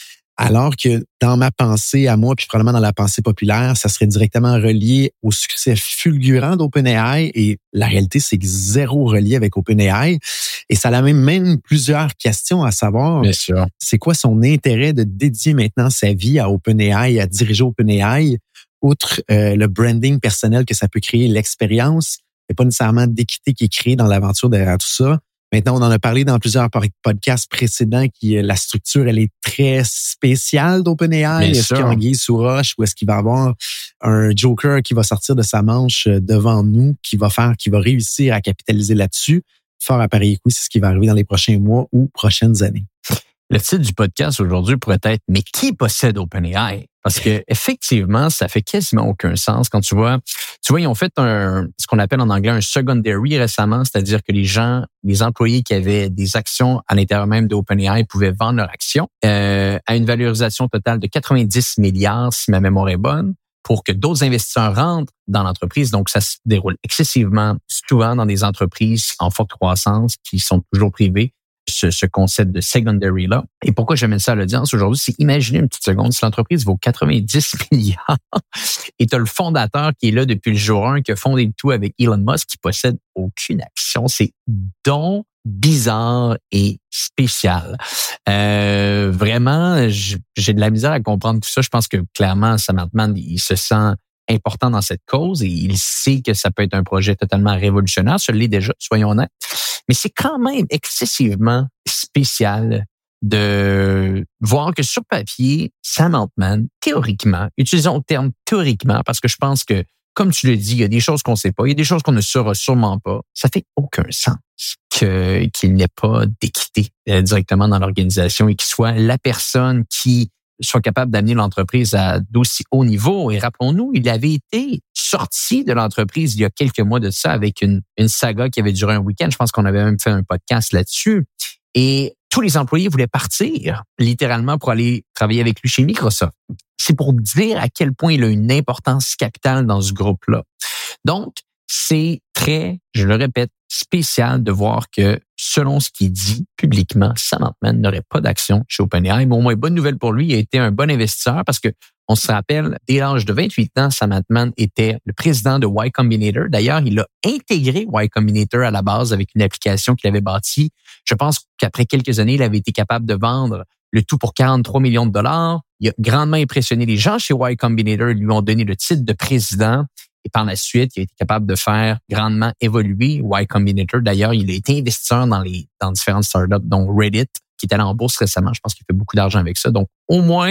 Alors que dans ma pensée à moi, puis probablement dans la pensée populaire, ça serait directement relié au succès fulgurant d'OpenAI. Et la réalité, c'est que zéro relié avec OpenAI. Et ça a même, même plusieurs questions à savoir. Bien sûr. C'est quoi son intérêt de dédier maintenant sa vie à OpenAI, à diriger OpenAI, outre euh, le branding personnel que ça peut créer, l'expérience. Il n'y a pas nécessairement d'équité qui est créée dans l'aventure derrière tout ça. Maintenant, on en a parlé dans plusieurs podcasts précédents qui la structure, elle est très spéciale d'OpenAI. Est-ce qu'il y a anguille sous roche ou est-ce qu'il va y avoir un joker qui va sortir de sa manche devant nous, qui va faire, qui va réussir à capitaliser là-dessus? Fort à parier que oui, c'est ce qui va arriver dans les prochains mois ou prochaines années. Le titre du podcast aujourd'hui pourrait être « Mais qui possède OpenAI ?» Parce que effectivement, ça fait quasiment aucun sens quand tu vois, tu vois, ils ont fait un, ce qu'on appelle en anglais un secondary récemment, c'est-à-dire que les gens, les employés qui avaient des actions à l'intérieur même d'OpenAI pouvaient vendre leurs actions euh, à une valorisation totale de quatre-vingt-dix milliards, si ma mémoire est bonne, pour que d'autres investisseurs rentrent dans l'entreprise. Donc, ça se déroule excessivement souvent dans des entreprises en forte croissance qui sont toujours privées. Ce, ce concept de secondary-là. Et pourquoi j'amène ça à l'audience aujourd'hui, c'est imaginer une petite seconde, si l'entreprise vaut quatre-vingt-dix milliards et tu as le fondateur qui est là depuis le jour un, qui a fondé le tout avec Elon Musk, qui possède aucune action. C'est donc bizarre et spécial. Euh, vraiment, j'ai de la misère à comprendre tout ça. Je pense que clairement, Sam Altman, il se sent important dans cette cause et il sait que ça peut être un projet totalement révolutionnaire. Ça l'est déjà, soyons honnêtes. Mais c'est quand même excessivement spécial de voir que sur papier, Sam Altman, théoriquement, utilisons le terme théoriquement, parce que je pense que, comme tu le dis, il y a des choses qu'on ne sait pas, il y a des choses qu'on ne saura sûrement pas. Ça fait aucun sens que, qu'il n'ait pas d'équité euh, directement dans l'organisation et qu'il soit la personne qui soit capable d'amener l'entreprise à d'aussi haut niveau. Et rappelons-nous, il avait été sorti de l'entreprise il y a quelques mois de ça avec une, une saga qui avait duré un week-end. Je pense qu'on avait même fait un podcast là-dessus. Et tous les employés voulaient partir, littéralement, pour aller travailler avec lui chez Microsoft. C'est pour dire à quel point il a une importance capitale dans ce groupe-là. Donc, c'est très, je le répète, spécial de voir que, selon ce qu'il dit publiquement, Sam Altman n'aurait pas d'action chez OpenAI. Mais au moins, bonne nouvelle pour lui, il a été un bon investisseur parce que on se rappelle, dès l'âge de vingt-huit ans, Sam Altman était le président de Y Combinator. D'ailleurs, il a intégré Y Combinator à la base avec une application qu'il avait bâtie. Je pense qu'après quelques années, il avait été capable de vendre le tout pour quarante-trois millions de dollars. Il a grandement impressionné les gens chez Y Combinator. Ils lui ont donné le titre de président. Et par la suite, il a été capable de faire grandement évoluer Y Combinator. D'ailleurs, il a été investisseur dans les dans différentes startups, dont Reddit, qui est allé en bourse récemment. Je pense qu'il fait beaucoup d'argent avec ça. Donc, au moins,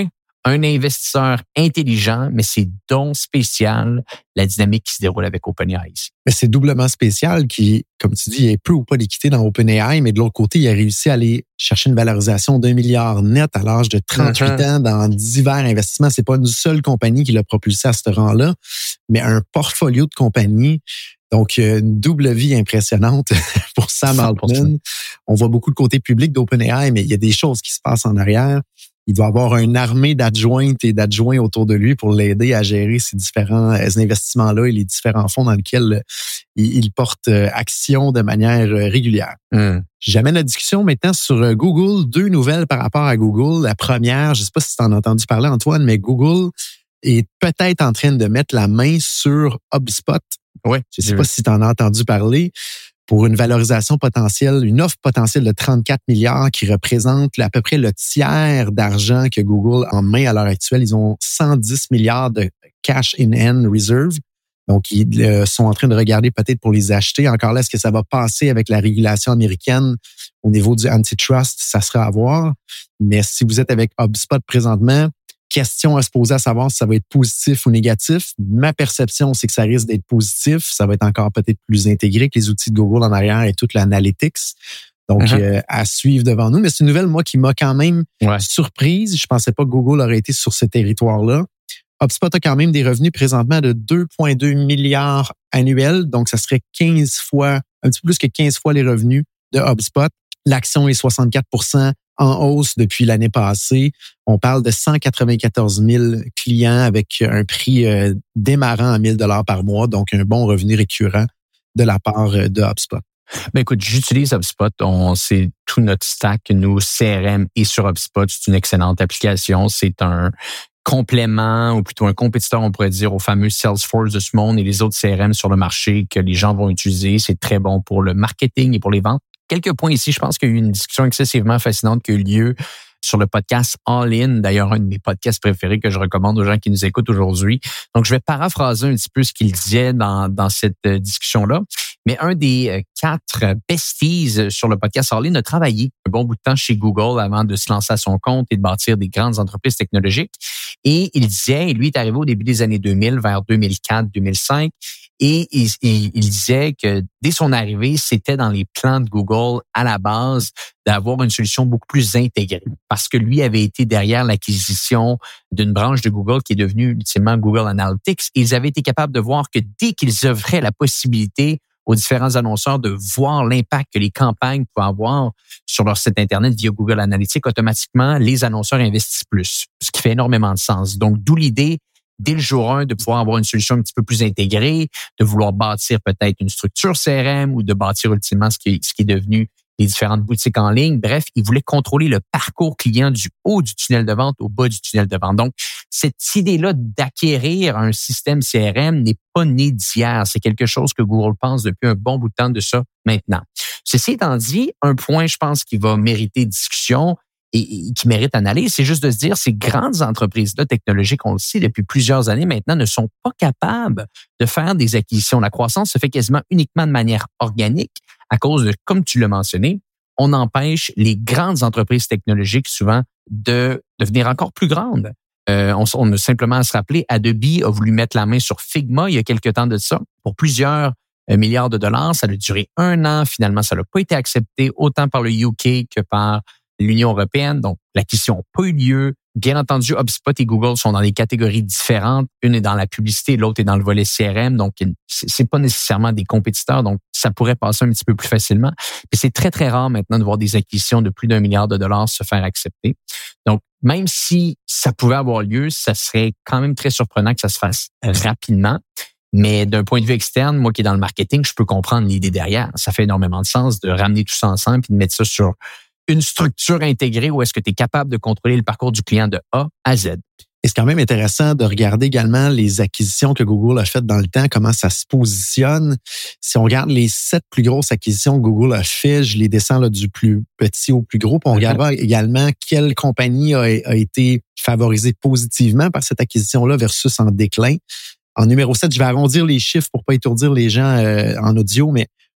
un investisseur intelligent, mais c'est donc spécial la dynamique qui se déroule avec OpenAI ici. Mais c'est doublement spécial qui, comme tu dis, il y a peu ou pas d'équité dans OpenAI, mais de l'autre côté, il a réussi à aller chercher une valorisation d'un milliard net à l'âge de trente-huit mm-hmm. ans dans divers investissements. C'est pas une seule compagnie qui l'a propulsé à ce rang-là, mais un portfolio de compagnies. Donc, une double vie impressionnante pour Sam Altman. On voit beaucoup le côté public d'OpenAI, mais il y a des choses qui se passent en arrière. Il doit avoir une armée d'adjointes et d'adjoints autour de lui pour l'aider à gérer ces différents investissements-là et les différents fonds dans lesquels il porte action de manière régulière. Mm. J'amène la discussion maintenant sur Google. Deux nouvelles par rapport à Google. La première, je ne sais pas si tu en as entendu parler, Antoine, mais Google est peut-être en train de mettre la main sur HubSpot. Oui. Je ne sais pas si tu en as entendu parler. Pour une valorisation potentielle, une offre potentielle de trente-quatre milliards qui représente à peu près le tiers d'argent que Google a en main à l'heure actuelle. Ils ont cent dix milliards de cash in hand reserve. Donc, ils euh, sont en train de regarder peut-être pour les acheter. Encore là, est-ce que ça va passer avec la régulation américaine au niveau du antitrust? Ça sera à voir. Mais si vous êtes avec HubSpot présentement, question à se poser à savoir si ça va être positif ou négatif. Ma perception, c'est que ça risque d'être positif. Ça va être encore peut-être plus intégré que les outils de Google en arrière et toute l'analytics. Donc, uh-huh. euh, à suivre devant nous. Mais c'est une nouvelle, moi, qui m'a quand même ouais. surprise. Je pensais pas que Google aurait été sur ce territoire-là. HubSpot a quand même des revenus présentement de deux virgule deux milliards annuels. Donc, ça serait quinze fois, un petit peu plus que quinze fois les revenus de HubSpot. L'action est soixante-quatre pour cent en hausse depuis l'année passée. On parle de cent quatre-vingt-quatorze mille clients avec un prix euh, démarrant à mille dollars par mois, donc un bon revenu récurrent de la part de HubSpot. Ben écoute, j'utilise HubSpot. On, c'est tout notre stack. Nous, C R M et sur HubSpot, c'est une excellente application. C'est un complément ou plutôt un compétiteur, on pourrait dire, au fameux Salesforce de ce monde et les autres C R M sur le marché que les gens vont utiliser. C'est très bon pour le marketing et pour les ventes. Quelques points ici. Je pense qu'il y a eu une discussion excessivement fascinante qui a eu lieu sur le podcast All In, d'ailleurs un de mes podcasts préférés que je recommande aux gens qui nous écoutent aujourd'hui. Donc, je vais paraphraser un petit peu ce qu'il disait dans, dans cette discussion-là. Mais un des quatre besties sur le podcast All In a travaillé un bon bout de temps chez Google avant de se lancer à son compte et de bâtir des grandes entreprises technologiques. Et il disait, et lui est arrivé au début des années deux mille, vers deux mille quatre, deux mille cinq, et il, il, il disait que dès son arrivée, c'était dans les plans de Google à la base d'avoir une solution beaucoup plus intégrée. Parce que lui avait été derrière l'acquisition d'une branche de Google qui est devenue ultimement Google Analytics. Et ils avaient été capables de voir que dès qu'ils offraient la possibilité aux différents annonceurs de voir l'impact que les campagnes pouvaient avoir sur leur site Internet via Google Analytics, automatiquement, les annonceurs investissent plus, ce qui fait énormément de sens. Donc, d'où l'idée, dès le jour un, de pouvoir avoir une solution un petit peu plus intégrée, de vouloir bâtir peut-être une structure C R M ou de bâtir ultimement ce qui est, ce qui est devenu les différentes boutiques en ligne. Bref, ils voulaient contrôler le parcours client du haut du tunnel de vente au bas du tunnel de vente. Donc, cette idée-là d'acquérir un système C R M n'est pas née d'hier. C'est quelque chose que Google pense depuis un bon bout de temps de ça maintenant. Ceci étant dit, un point, je pense, qui va mériter discussion et, et qui mérite analyse, c'est juste de se dire, ces grandes entreprises-là technologiques, on le sait depuis plusieurs années maintenant, ne sont pas capables de faire des acquisitions. La croissance se fait quasiment uniquement de manière organique à cause de, comme tu l'as mentionné, on empêche les grandes entreprises technologiques souvent de devenir encore plus grandes. Euh, on, on a simplement à se rappeler, Adobe a voulu mettre la main sur Figma il y a quelques temps de ça pour plusieurs milliards de dollars. Ça a duré un an. Finalement, ça n'a pas été accepté autant par le U K que par l'Union européenne. Donc, l'acquisition n'a pas eu lieu. Bien entendu, HubSpot et Google sont dans des catégories différentes. Une est dans la publicité, l'autre est dans le volet C R M. Donc, c'est pas nécessairement des compétiteurs. Donc, ça pourrait passer un petit peu plus facilement. Et c'est très, très rare maintenant de voir des acquisitions de plus d'un milliard de dollars se faire accepter. Donc, même si ça pouvait avoir lieu, ça serait quand même très surprenant que ça se fasse rapidement. Mais d'un point de vue externe, moi qui est dans le marketing, je peux comprendre l'idée derrière. Ça fait énormément de sens de ramener tout ça ensemble et de mettre ça sur une structure intégrée où est-ce que tu es capable de contrôler le parcours du client de A à Z. Et c'est quand même intéressant de regarder également les acquisitions que Google a faites dans le temps, comment ça se positionne. Si on regarde les sept plus grosses acquisitions que Google a faites, je les descends là, du plus petit au plus gros. Puis on regardera également quelle compagnie a, a été favorisée positivement par cette acquisition-là versus en déclin. En numéro sept, je vais arrondir les chiffres pour pas étourdir les gens euh, en audio, mais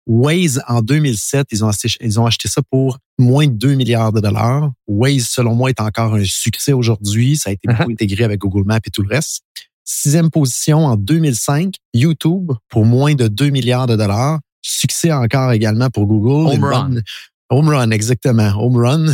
Waze, en deux mille sept, ils ont acheté, ils ont acheté ça pour moins de deux milliards de dollars. Waze, selon moi, est encore un succès aujourd'hui. Ça a été beaucoup uh-huh. intégré avec Google Maps et tout le reste. Sixième position, en deux mille cinq, YouTube, pour moins de deux milliards de dollars. Succès encore également pour Google. Home Run. Bonne... Home Run, exactement. Home Run.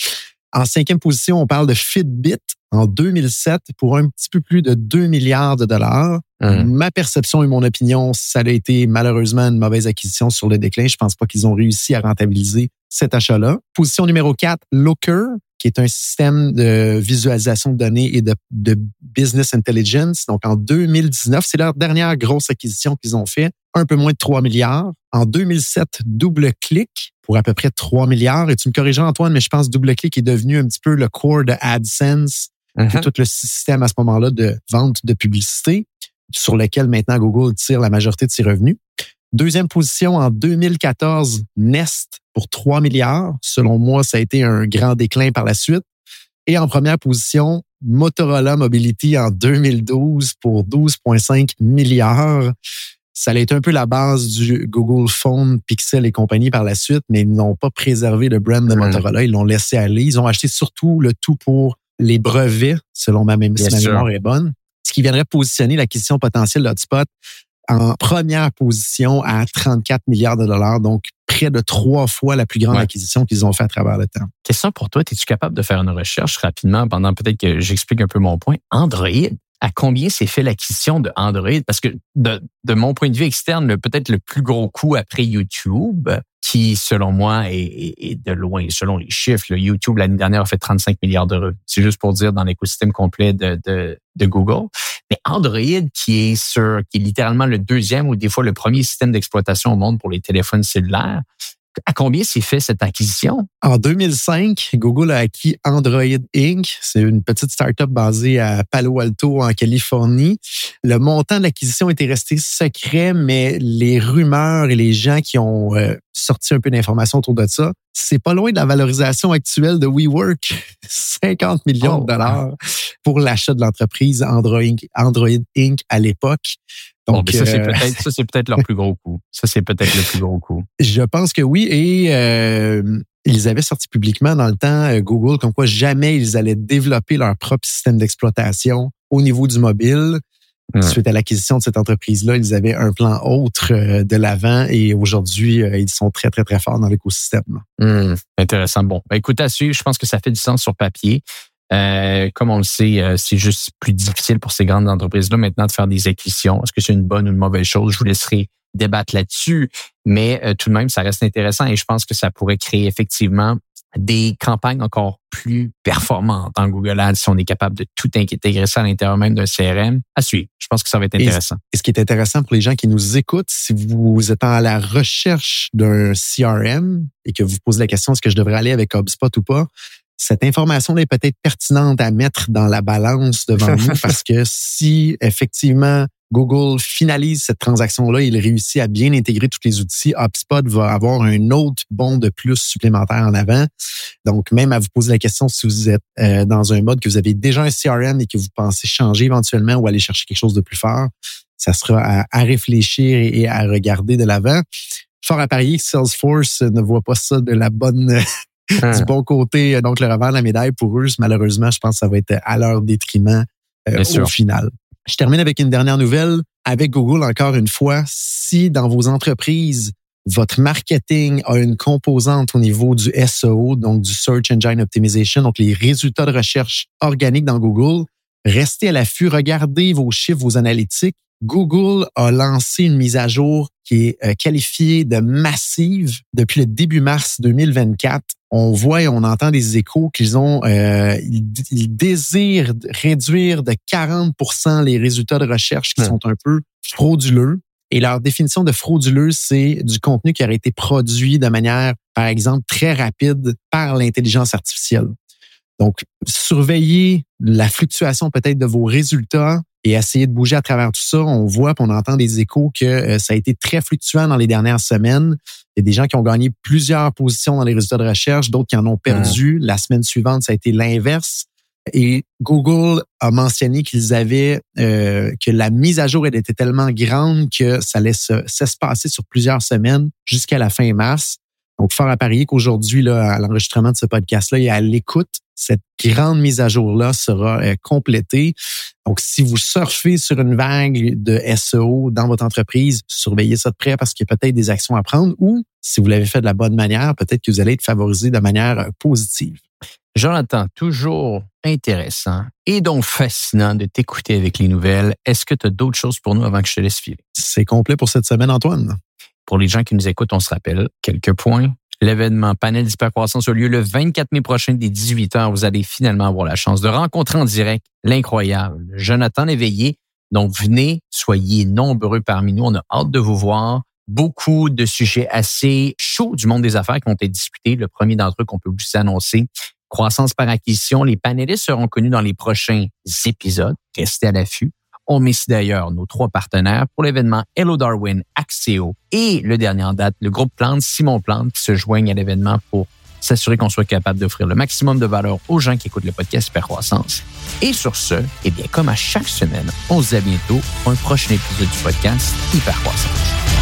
En cinquième position, on parle de Fitbit en deux mille sept pour un petit peu plus de deux milliards de dollars. Mmh. Ma perception et mon opinion, ça a été malheureusement une mauvaise acquisition sur le déclin. Je pense pas qu'ils ont réussi à rentabiliser cet achat-là. Position numéro quatre, Looker, qui est un système de visualisation de données et de, de business intelligence. Donc, en deux mille dix-neuf, c'est leur dernière grosse acquisition qu'ils ont fait, un peu moins de trois milliards. En deux mille sept, DoubleClick pour à peu près trois milliards. Et tu me corrigeras, Antoine, mais je pense que DoubleClick est devenu un petit peu le core de AdSense, uh-huh. tout le système à ce moment-là de vente de publicité, sur lequel maintenant Google tire la majorité de ses revenus. Deuxième position, en deux mille quatorze, Nest pour trois milliards. Selon moi, ça a été un grand déclin par la suite. Et en première position, Motorola Mobility en deux mille douze pour douze virgule cinq milliards. Ça a été un peu la base du Google Phone, Pixel et compagnie par la suite, mais ils n'ont pas préservé le brand de Motorola. Ils l'ont laissé aller. Ils ont acheté surtout le tout pour les brevets, selon ma, même, si ma mémoire est bonne. Ce qui viendrait positionner l'acquisition potentielle de Hotspot en première position à trente-quatre milliards de dollars, donc près de trois fois la plus grande ouais. acquisition qu'ils ont fait à travers le temps. Question pour toi, es-tu capable de faire une recherche rapidement pendant peut-être que j'explique un peu mon point? Android, à combien s'est fait l'acquisition de Android? Parce que de, de mon point de vue externe, le, peut-être le plus gros coup après YouTube, qui, selon moi, est, est, est de loin, selon les chiffres, le YouTube, l'année dernière, a fait trente-cinq milliards d'euros. C'est juste pour dire dans l'écosystème complet de, de, de Google. Mais Android, qui est sur, qui est littéralement le deuxième ou des fois le premier système d'exploitation au monde pour les téléphones cellulaires, à combien s'est fait cette acquisition? En deux mille cinq, Google a acquis Android Incorporated. C'est une petite start-up basée à Palo Alto, en Californie. Le montant de l'acquisition était resté secret, mais les rumeurs et les gens qui ont euh, sorti un peu d'informations autour de ça, c'est pas loin de la valorisation actuelle de WeWork. cinquante millions oh. de dollars pour l'achat de l'entreprise Android, Android Incorporated à l'époque. Donc, bon, ça, c'est peut-être, ça, c'est peut-être leur plus gros coup. Ça, c'est peut-être le plus gros coup. Je pense que oui. Et euh, ils avaient sorti publiquement dans le temps, euh, Google, comme quoi jamais ils allaient développer leur propre système d'exploitation au niveau du mobile. Mmh. Suite à l'acquisition de cette entreprise-là, ils avaient un plan autre euh, de l'avant et aujourd'hui, euh, ils sont très, très, très forts dans l'écosystème. Mmh. Intéressant. Bon, ben, écoute, à suivre, je pense que ça fait du sens sur papier. Euh, comme on le sait, euh, c'est juste plus difficile pour ces grandes entreprises-là maintenant de faire des acquisitions. Est-ce que c'est une bonne ou une mauvaise chose? Je vous laisserai débattre là-dessus, mais euh, tout de même, ça reste intéressant et je pense que ça pourrait créer effectivement des campagnes encore plus performantes en Google Ads si on est capable de tout intégrer ça à l'intérieur même d'un C R M. À suivre. Je pense que ça va être intéressant. Et, et ce qui est intéressant pour les gens qui nous écoutent, si vous êtes à la recherche d'un C R M et que vous vous posez la question, est-ce que je devrais aller avec HubSpot ou pas? Cette information-là est peut-être pertinente à mettre dans la balance devant nous parce que si effectivement Google finalise cette transaction-là, il réussit à bien intégrer tous les outils, HubSpot va avoir un autre bond de plus supplémentaire en avant. Donc, même à vous poser la question si vous êtes euh, dans un mode que vous avez déjà un C R M et que vous pensez changer éventuellement ou aller chercher quelque chose de plus fort, ça sera à, à réfléchir et, et à regarder de l'avant. Fort à parier que Salesforce ne voit pas ça de la bonne... du bon côté, donc le revers de la médaille pour eux, malheureusement, je pense que ça va être à leur détriment euh, au final. Je termine avec une dernière nouvelle. Avec Google, encore une fois, si dans vos entreprises, votre marketing a une composante au niveau du S E O, donc du Search Engine Optimization, donc les résultats de recherche organiques dans Google, restez à l'affût, regardez vos chiffres, vos analytiques. Google a lancé une mise à jour qui est euh, qualifiée de massive depuis le début mars deux mille vingt-quatre. On voit et on entend des échos qu'ils ont, euh, ils, ils désirent réduire de quarante pour cent les résultats de recherche qui mmh. sont un peu frauduleux. Et leur définition de frauduleux, c'est du contenu qui aurait été produit de manière, par exemple, très rapide par l'intelligence artificielle. Donc, surveillez la fluctuation peut-être de vos résultats et essayez de bouger à travers tout ça. On voit et on entend des échos que euh, ça a été très fluctuant dans les dernières semaines. Il y a des gens qui ont gagné plusieurs positions dans les résultats de recherche, d'autres qui en ont perdu. Mmh. La semaine suivante, ça a été l'inverse. Et Google a mentionné qu'ils avaient euh, que la mise à jour elle était tellement grande que ça allait se, s'espacer sur plusieurs semaines jusqu'à la fin mars. Donc, fort à parier qu'aujourd'hui, là, à l'enregistrement de ce podcast-là et à l'écoute, cette grande mise à jour-là sera euh, complétée. Donc, si vous surfez sur une vague de S E O dans votre entreprise, surveillez ça de près parce qu'il y a peut-être des actions à prendre ou, si vous l'avez fait de la bonne manière, peut-être que vous allez être favorisé de manière positive. Jonathan, toujours intéressant et donc fascinant de t'écouter avec les nouvelles. Est-ce que tu as d'autres choses pour nous avant que je te laisse filer? C'est complet pour cette semaine, Antoine. Pour les gens qui nous écoutent, on se rappelle quelques points. L'événement Panel d'hypercroissance a lieu le vingt-quatre mai prochain dès dix-huit heures. Vous allez finalement avoir la chance de rencontrer en direct l'incroyable Jonathan Léveillé. Donc, venez, soyez nombreux parmi nous. On a hâte de vous voir. Beaucoup de sujets assez chauds du monde des affaires qui ont été discutés. Le premier d'entre eux qu'on peut vous annoncer, croissance par acquisition. Les panélistes seront connus dans les prochains épisodes. Restez à l'affût. On met ici d'ailleurs nos trois partenaires pour l'événement Hello Darwin, Axéo et le dernier en date, le groupe Plante, Simon Plante, qui se joignent à l'événement pour s'assurer qu'on soit capable d'offrir le maximum de valeur aux gens qui écoutent le podcast Hypercroissance. Et sur ce, eh bien, comme à chaque semaine, on se dit à bientôt pour un prochain épisode du podcast Hypercroissance.